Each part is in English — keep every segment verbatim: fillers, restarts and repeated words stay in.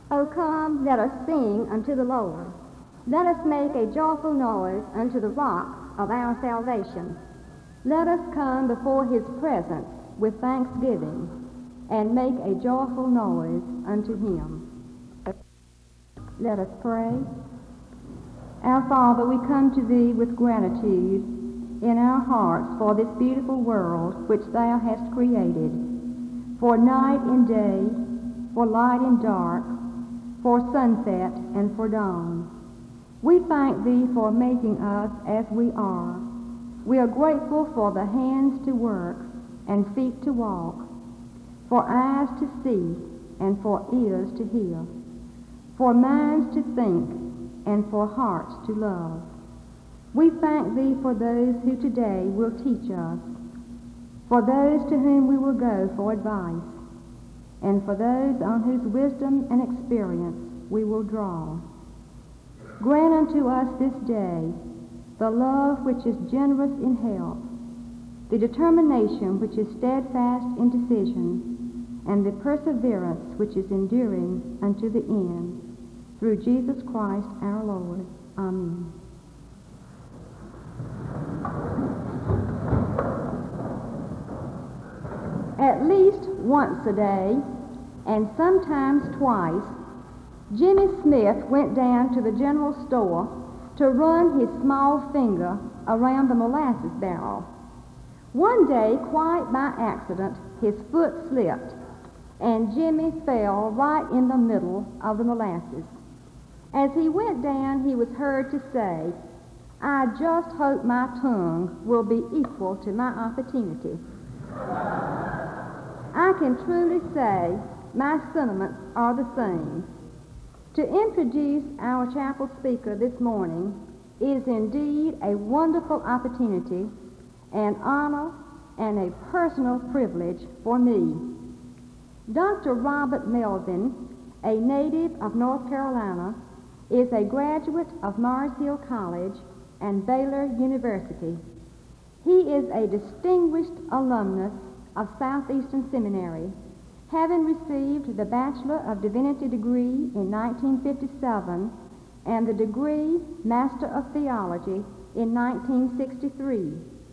O come, let us sing unto the Lord. Let us make a joyful noise unto the rock of our salvation. Let us come before his presence with thanksgiving, and make a joyful noise unto him. Let us pray. Our Father, we come to thee with gratitude in our hearts for this beautiful world which thou hast created, for night and day, for light and dark, for sunset and for dawn. We thank thee for making us as we are. We are grateful for the hands to work and feet to walk, for eyes to see and for ears to hear, for minds to think and for hearts to love. We thank thee for those who today will teach us, for those to whom we will go for advice, and for those on whose wisdom and experience we will draw. Grant unto us this day the love which is generous in help, the determination which is steadfast in decision, and the perseverance which is enduring unto the end. Through Jesus Christ our Lord. Amen. At least once a day, and sometimes twice, Jimmy Smith went down to the general store to run his small finger around the molasses barrel. One day, quite by accident, his foot slipped, and Jimmy fell right in the middle of the molasses. As he went down, he was heard to say, "I just hope my tongue will be equal to my opportunity." I can truly say my sentiments are the same. To introduce our chapel speaker this morning is indeed a wonderful opportunity, an honor, and a personal privilege for me. Doctor Robert Melvin, a native of North Carolina, is a graduate of Mars Hill College and Baylor University. He is a distinguished alumnus of Southeastern Seminary, having received the Bachelor of Divinity degree in nineteen fifty-seven and the degree Master of Theology in nineteen sixty-three.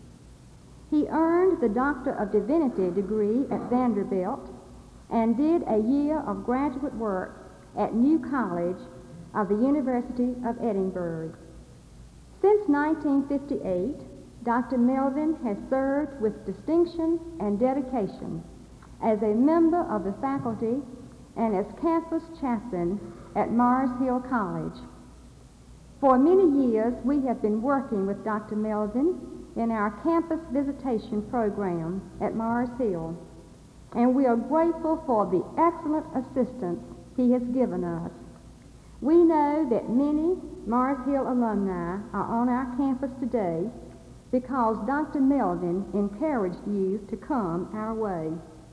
He earned the Doctor of Divinity degree at Vanderbilt and did a year of graduate work at New College of the University of Edinburgh. Since nineteen fifty-eight, Doctor Melvin has served with distinction and dedication as a member of the faculty and as campus chaplain at Mars Hill College. For many years, we have been working with Doctor Melvin in our campus visitation program at Mars Hill, and we are grateful for the excellent assistance he has given us. We know that many Mars Hill alumni are on our campus today because Doctor Melvin encouraged you to come our way.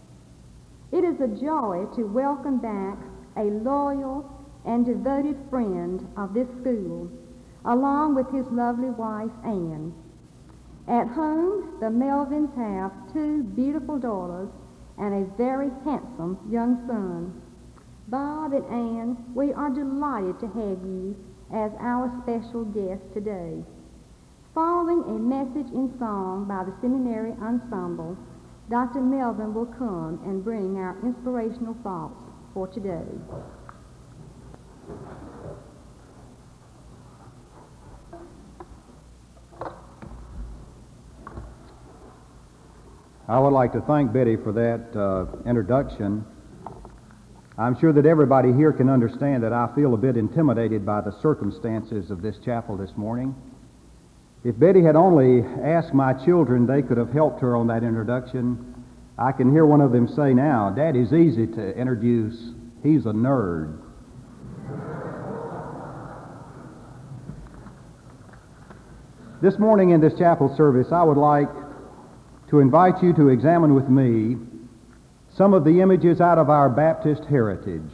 It is a joy to welcome back a loyal and devoted friend of this school, along with his lovely wife, Anne. At home, the Melvins have two beautiful daughters and a very handsome young son. Bob and Anne, we are delighted to have you as our special guest today. Following a message in song by the Seminary Ensemble, Doctor Melvin will come and bring our inspirational thoughts for today. I would like to thank Betty for that uh, introduction. I'm sure that everybody here can understand that I feel a bit intimidated by the circumstances of this chapel this morning. If Betty had only asked my children, they could have helped her on that introduction. I can hear one of them say now, "Daddy's easy to introduce. He's a nerd." This morning in this chapel service, I would like to invite you to examine with me some of the images out of our Baptist heritage.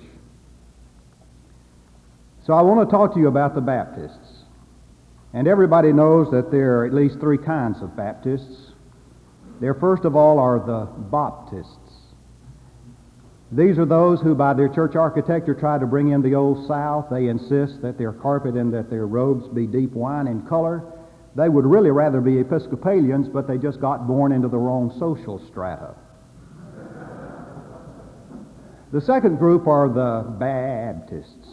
So I want to talk to you about the Baptists. And everybody knows that there are at least three kinds of Baptists. There, first of all, are the Baptists. These are those who, by their church architecture, try to bring in the Old South. They insist that their carpet and that their robes be deep wine in color. They would really rather be Episcopalians, but they just got born into the wrong social strata. The second group are the Baptists.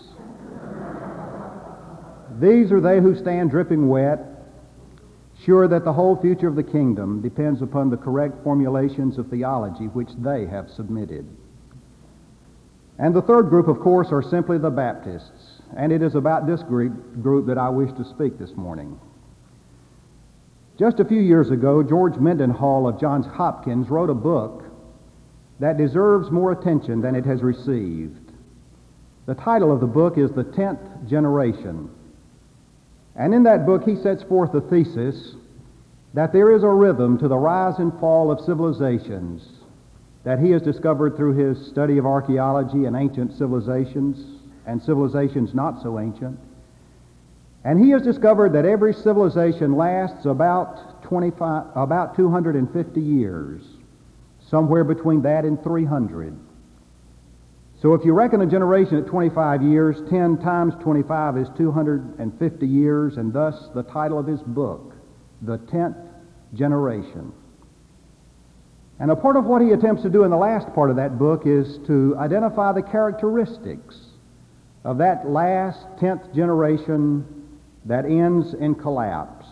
These are they who stand dripping wet, sure that the whole future of the kingdom depends upon the correct formulations of theology which they have submitted. And the third group, of course, are simply the Baptists, and it is about this group, group that I wish to speak this morning. Just a few years ago, George Mendenhall of Johns Hopkins wrote a book that deserves more attention than it has received. The title of the book is The Tenth Generation. And in that book, he sets forth the thesis that there is a rhythm to the rise and fall of civilizations that he has discovered through his study of archaeology and ancient civilizations and civilizations not so ancient. And he has discovered that every civilization lasts about twenty-five, about two hundred fifty years, somewhere between that and three hundred. So if you reckon a generation at twenty-five years, ten times twenty-five is two hundred fifty years, and thus the title of his book, The Tenth Generation. And a part of what he attempts to do in the last part of that book is to identify the characteristics of that last tenth generation that ends in collapse.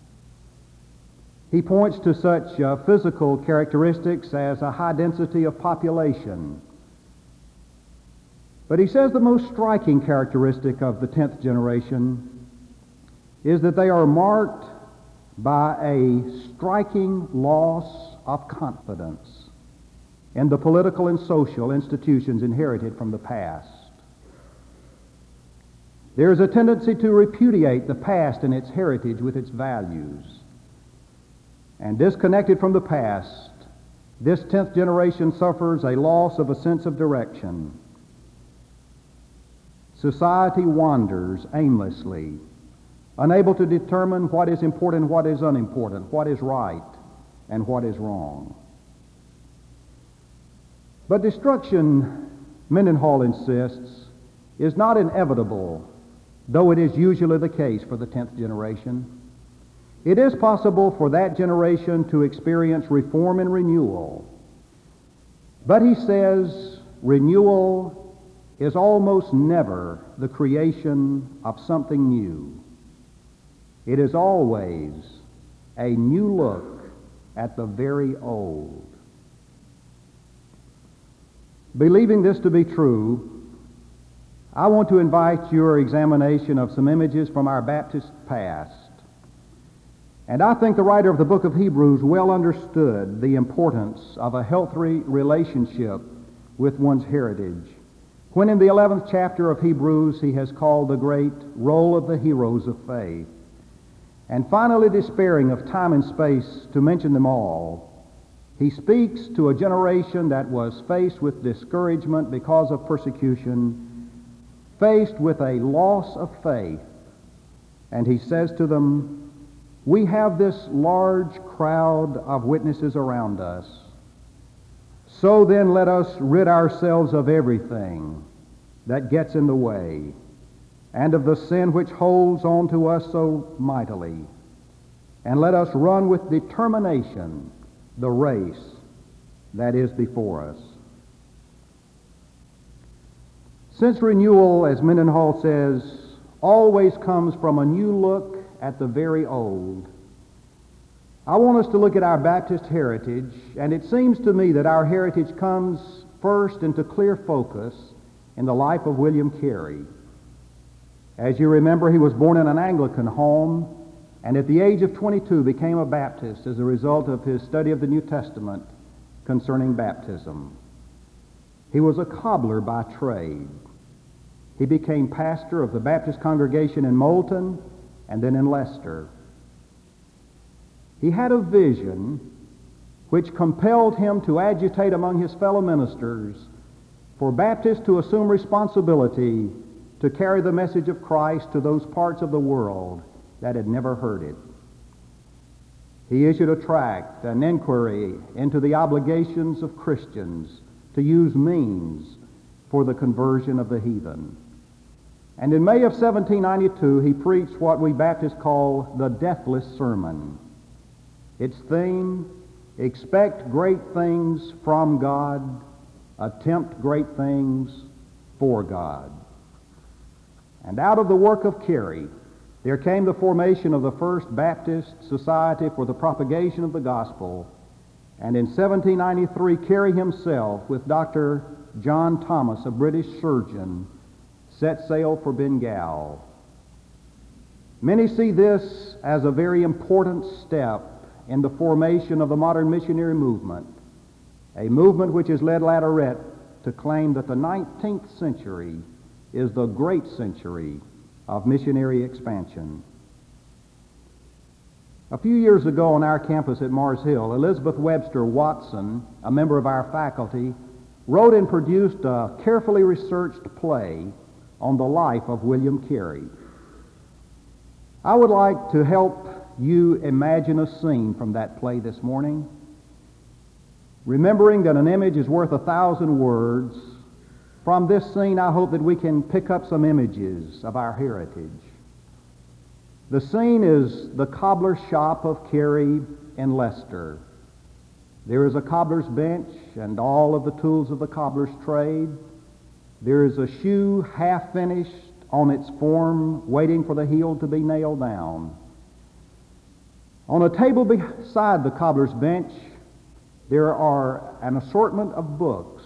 He points to such uh, physical characteristics as a high density of population. But he says the most striking characteristic of the tenth generation is that they are marked by a striking loss of confidence in the political and social institutions inherited from the past. There is a tendency to repudiate the past and its heritage with its values. And disconnected from the past, this tenth generation suffers a loss of a sense of direction. Society wanders aimlessly, unable to determine what is important, what is unimportant, what is right, and what is wrong. But destruction, Mendenhall insists, is not inevitable, though it is usually the case for the tenth generation. It is possible for that generation to experience reform and renewal. But he says renewal is almost never the creation of something new. It is always a new look at the very old. Believing this to be true, I want to invite your examination of some images from our Baptist past. And I think the writer of the book of Hebrews well understood the importance of a healthy relationship with one's heritage, when in the eleventh chapter of Hebrews he has called the great roll of the heroes of faith. And finally, despairing of time and space to mention them all, he speaks to a generation that was faced with discouragement because of persecution, faced with a loss of faith. And he says to them, we have this large crowd of witnesses around us. So then let us rid ourselves of everything that gets in the way, and of the sin which holds on to us so mightily. And let us run with determination the race that is before us. Since renewal, as Mendenhall says, always comes from a new look at the very old, I want us to look at our Baptist heritage, and it seems to me that our heritage comes first into clear focus in the life of William Carey. As you remember, he was born in an Anglican home, and at the age of twenty-two became a Baptist as a result of his study of the New Testament concerning baptism. He was a cobbler by trade. He became pastor of the Baptist congregation in Moulton and then in Leicester. He had a vision which compelled him to agitate among his fellow ministers for Baptists to assume responsibility to carry the message of Christ to those parts of the world that had never heard it. He issued a tract, an inquiry into the obligations of Christians to use means for the conversion of the heathen. And in May of seventeen ninety-two, he preached what we Baptists call the Deathless Sermon. Its theme, expect great things from God, attempt great things for God. And out of the work of Carey, there came the formation of the First Baptist Society for the Propagation of the Gospel. And in seventeen ninety-three, Carey himself, with Doctor John Thomas, a British surgeon, set sail for Bengal. Many see this as a very important step in the formation of the modern missionary movement, a movement which has led Latourette to claim that the nineteenth century is the great century of missionary expansion. A few years ago on our campus at Mars Hill, Elizabeth Webster Watson, a member of our faculty, wrote and produced a carefully researched play on the life of William Carey. I would like to help you imagine a scene from that play this morning, remembering that an image is worth a thousand words. From this scene, I hope that we can pick up some images of our heritage. The scene is the cobbler's shop of Carey in Leicester. There is a cobbler's bench and all of the tools of the cobbler's trade. There is a shoe half finished on its form, waiting for the heel to be nailed down. On a table beside the cobbler's bench, there are an assortment of books.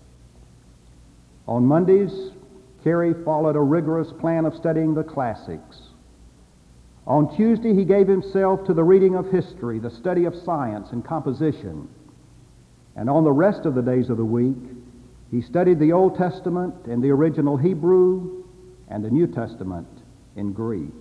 On Mondays, Carey followed a rigorous plan of studying the classics. On Tuesday, he gave himself to the reading of history, the study of science and composition. And on the rest of the days of the week, he studied the Old Testament in the original Hebrew and the New Testament in Greek.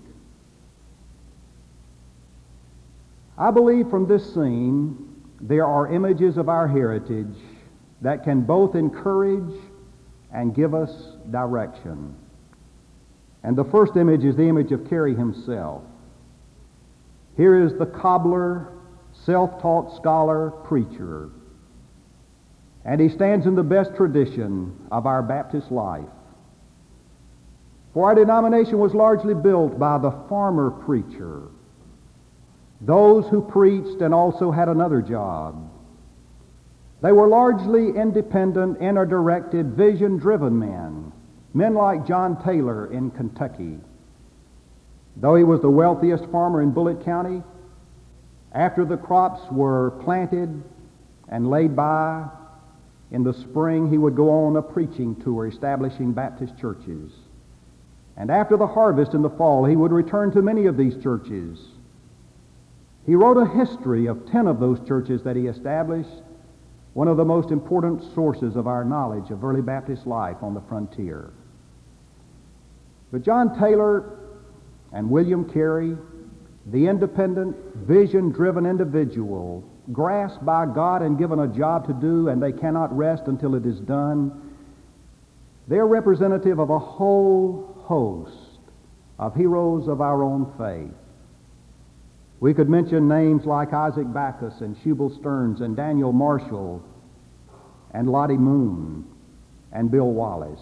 I believe from this scene there are images of our heritage that can both encourage and give us direction. And the first image is the image of Carey himself. Here is the cobbler, self-taught scholar, preacher. And he stands in the best tradition of our Baptist life. For our denomination was largely built by the farmer preacher, those who preached and also had another job. They were largely independent, inner-directed, vision-driven men, men like John Taylor in Kentucky. Though he was the wealthiest farmer in Bullitt County, after the crops were planted and laid by, in the spring he would go on a preaching tour establishing Baptist churches. And after the harvest in the fall, he would return to many of these churches. He wrote a history of ten of those churches that he established, one of the most important sources of our knowledge of early Baptist life on the frontier. But John Taylor and William Carey, the independent, vision-driven individual, grasped by God and given a job to do, and they cannot rest until it is done, they're representative of a whole host of heroes of our own faith. We could mention names like Isaac Backus and Shubal Stearns and Daniel Marshall and Lottie Moon and Bill Wallace.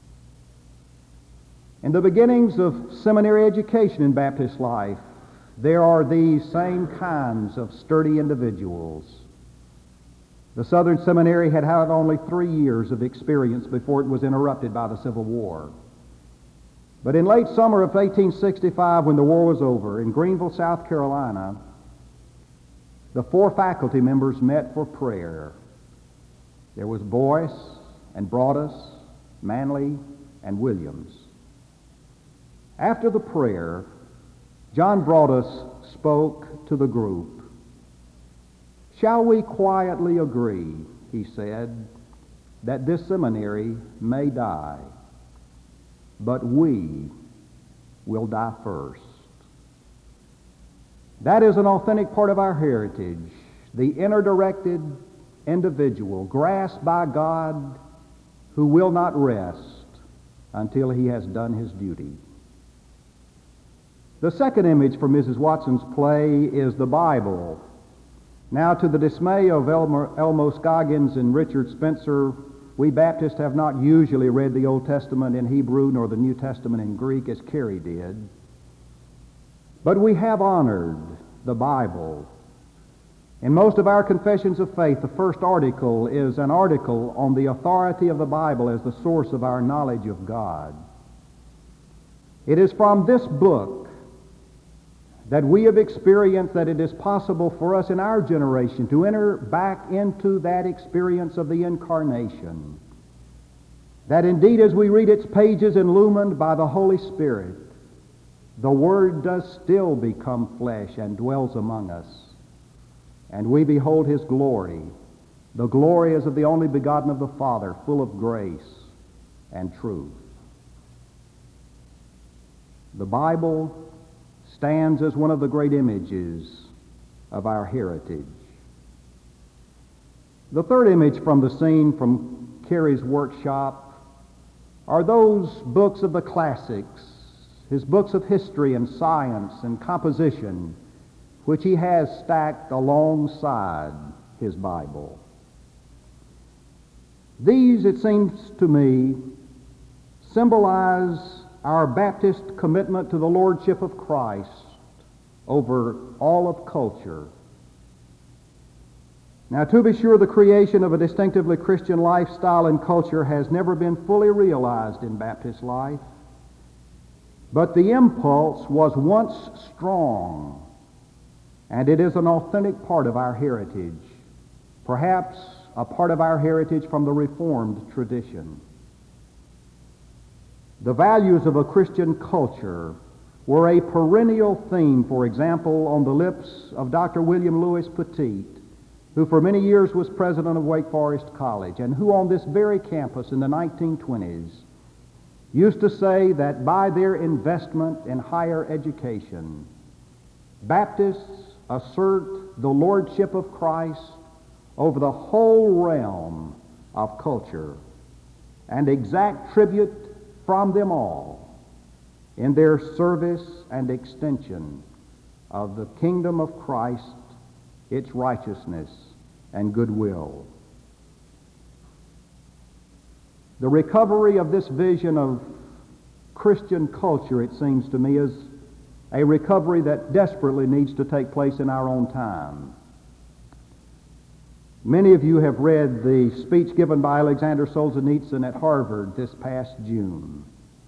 In the beginnings of seminary education in Baptist life, there are these same kinds of sturdy individuals. The Southern Seminary had had only three years of experience before it was interrupted by the Civil War. But in late summer of eighteen sixty-five, when the war was over, in Greenville, South Carolina, the four faculty members met for prayer. There was Boyce and Broadus, Manley, and Williams. After the prayer, John Broadus spoke to the group. "Shall we quietly agree," he said, "that this seminary may die, but we will die first." That is an authentic part of our heritage, the inner-directed individual grasped by God who will not rest until he has done his duty. The second image from Missus Watson's play is the Bible, Now, to the dismay of Elmer, Elmo Scoggins and Richard Spencer, we Baptists have not usually read the Old Testament in Hebrew nor the New Testament in Greek as Carey did, but we have honored the Bible. In most of our confessions of faith, the first article is an article on the authority of the Bible as the source of our knowledge of God. It is from this book that we have experienced that it is possible for us in our generation to enter back into that experience of the incarnation. That indeed, as we read its pages illumined by the Holy Spirit, the Word does still become flesh and dwells among us. And we behold His glory. The glory as of the only begotten of the Father, full of grace and truth. The Bible stands as one of the great images of our heritage. The third image from the scene from Carey's workshop are those books of the classics, his books of history and science and composition, which he has stacked alongside his Bible. These, it seems to me, symbolize our Baptist commitment to the Lordship of Christ over all of culture. Now, to be sure, the creation of a distinctively Christian lifestyle and culture has never been fully realized in Baptist life, but the impulse was once strong, and it is an authentic part of our heritage, perhaps a part of our heritage from the Reformed tradition. The values of a Christian culture were a perennial theme, for example, on the lips of Doctor William Lewis Petit, who for many years was president of Wake Forest College, and who on this very campus in the nineteen twenties used to say that by their investment in higher education, Baptists assert the lordship of Christ over the whole realm of culture and exact tribute from them all in their service and extension of the kingdom of Christ, its righteousness and goodwill. The recovery of this vision of Christian culture, it seems to me, is a recovery that desperately needs to take place in our own time. Many of you have read the speech given by Alexander Solzhenitsyn at Harvard this past June.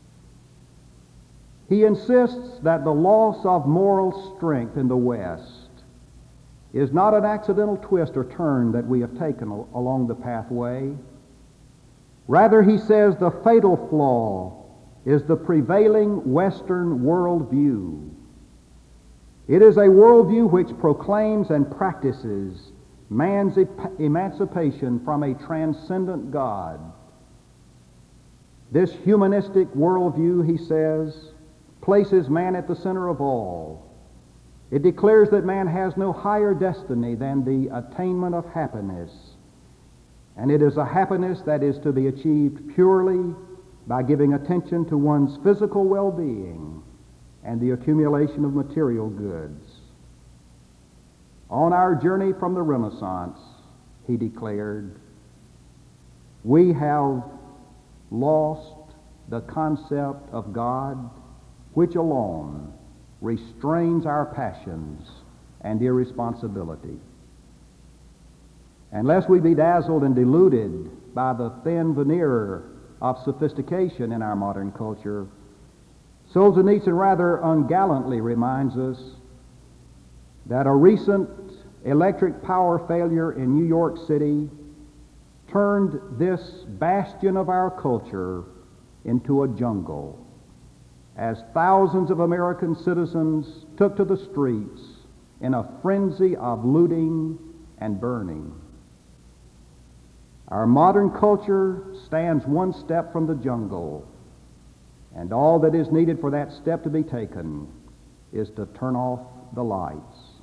He insists that the loss of moral strength in the West is not an accidental twist or turn that we have taken al- along the pathway. Rather, he says the fatal flaw is the prevailing Western worldview. It is a worldview which proclaims and practices man's ep- emancipation from a transcendent God. This humanistic worldview, he says, places man at the center of all. It declares that man has no higher destiny than the attainment of happiness, and it is a happiness that is to be achieved purely by giving attention to one's physical well-being and the accumulation of material goods. On our journey from the Renaissance, he declared, we have lost the concept of God, which alone restrains our passions and irresponsibility. Unless we be dazzled and deluded by the thin veneer of sophistication in our modern culture, Solzhenitsyn rather ungallantly reminds us that a recent electric power failure in New York City turned this bastion of our culture into a jungle, as thousands of American citizens took to the streets in a frenzy of looting and burning. Our modern culture stands one step from the jungle, and all that is needed for that step to be taken is to turn off the lights.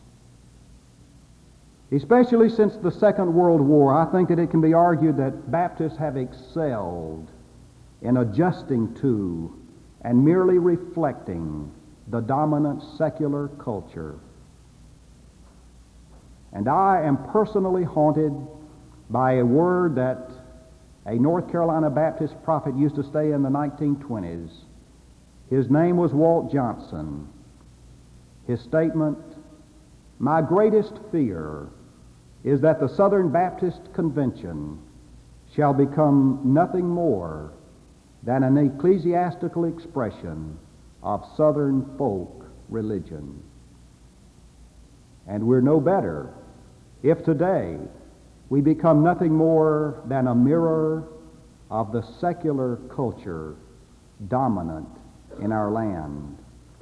Especially since the Second World War, I think that it can be argued that Baptists have excelled in adjusting to and merely reflecting the dominant secular culture. And I am personally haunted by a word that a North Carolina Baptist prophet used to say in the nineteen twenties. His name was Walt Johnson. His statement, "My greatest fear is that the Southern Baptist Convention shall become nothing more than an ecclesiastical expression of Southern folk religion." And we're no better if today we become nothing more than a mirror of the secular culture dominant in our land.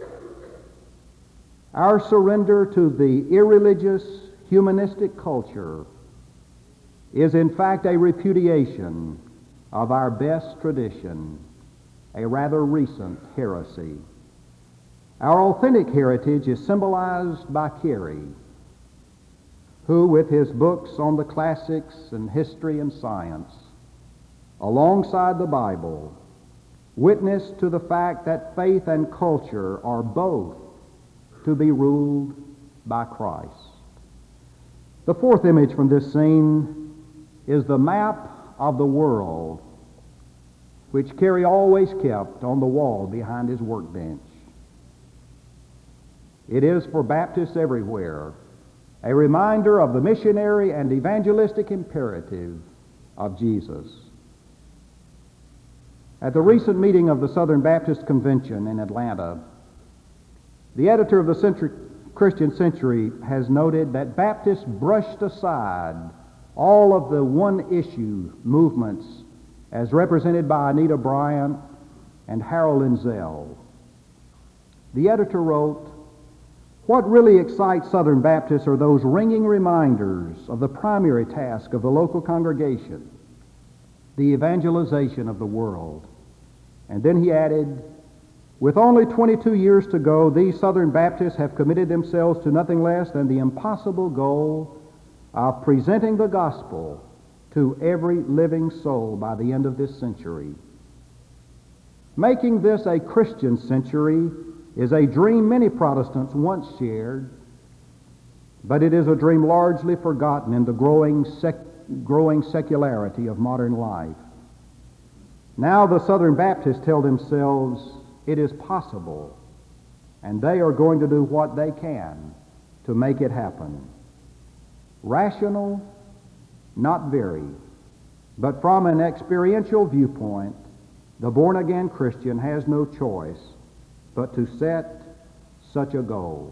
Our surrender to the irreligious, humanistic culture is in fact a repudiation of our best tradition, a rather recent heresy. Our authentic heritage is symbolized by Carey, who, with his books on the classics and history and science, alongside the Bible, witnessed to the fact that faith and culture are both to be ruled by Christ. The fourth image from this scene is the map of the world, which Carey always kept on the wall behind his workbench. It is for Baptists everywhere a reminder of the missionary and evangelistic imperative of Jesus. At the recent meeting of the Southern Baptist Convention in Atlanta, the editor of the Century, Christian Century has noted that Baptists brushed aside all of the one-issue movements as represented by Anita Bryant and Harold Lindsell. The editor wrote, "What really excites Southern Baptists are those ringing reminders of the primary task of the local congregation, the evangelization of the world." And then he added, "With only twenty-two years to go, these Southern Baptists have committed themselves to nothing less than the impossible goal of presenting the gospel to every living soul by the end of this century. Making this a Christian century is a dream many Protestants once shared, but it is a dream largely forgotten in the growing, sec- growing secularity of modern life. Now the Southern Baptists tell themselves it is possible, and they are going to do what they can to make it happen. Rational? Not very. But from an experiential viewpoint, the born-again Christian has no choice but to set such a goal."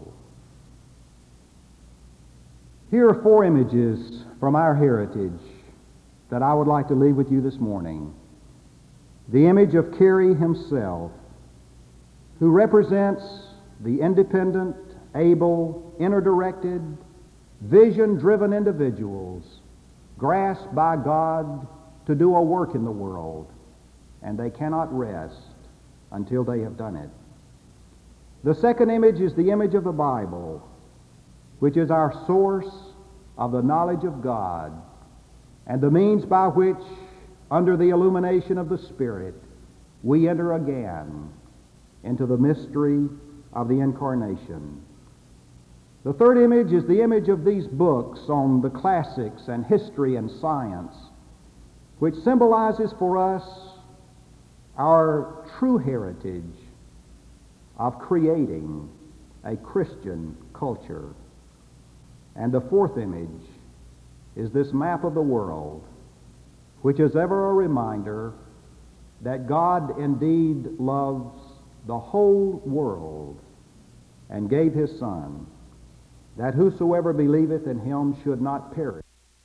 Here are four images from our heritage that I would like to leave with you this morning. The image of Carey himself, who represents the independent, able, inner-directed, vision-driven individuals grasped by God to do a work in the world, and they cannot rest until they have done it. The second image is the image of the Bible, which is our source of the knowledge of God and the means by which, under the illumination of the Spirit, we enter again into the mystery of the Incarnation. The third image is the image of these books on the classics and history and science, which symbolizes for us our true heritage of creating a Christian culture. And the fourth image is this map of the world, which is ever a reminder that God indeed loves the whole world and gave his Son, that whosoever believeth in him should not perish,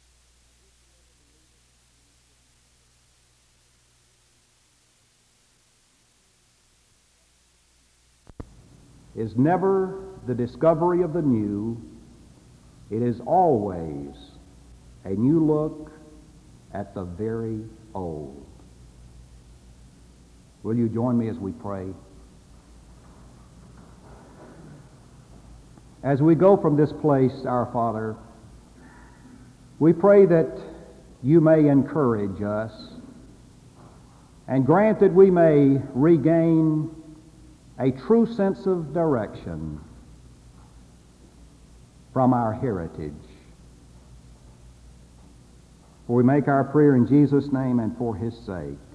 is never the discovery of the new. It is always a new look at the very old. Will you join me as we pray? As we go from this place, our Father, we pray that you may encourage us and grant that we may regain a true sense of direction from our heritage. For we make our prayer in Jesus' name and for his sake.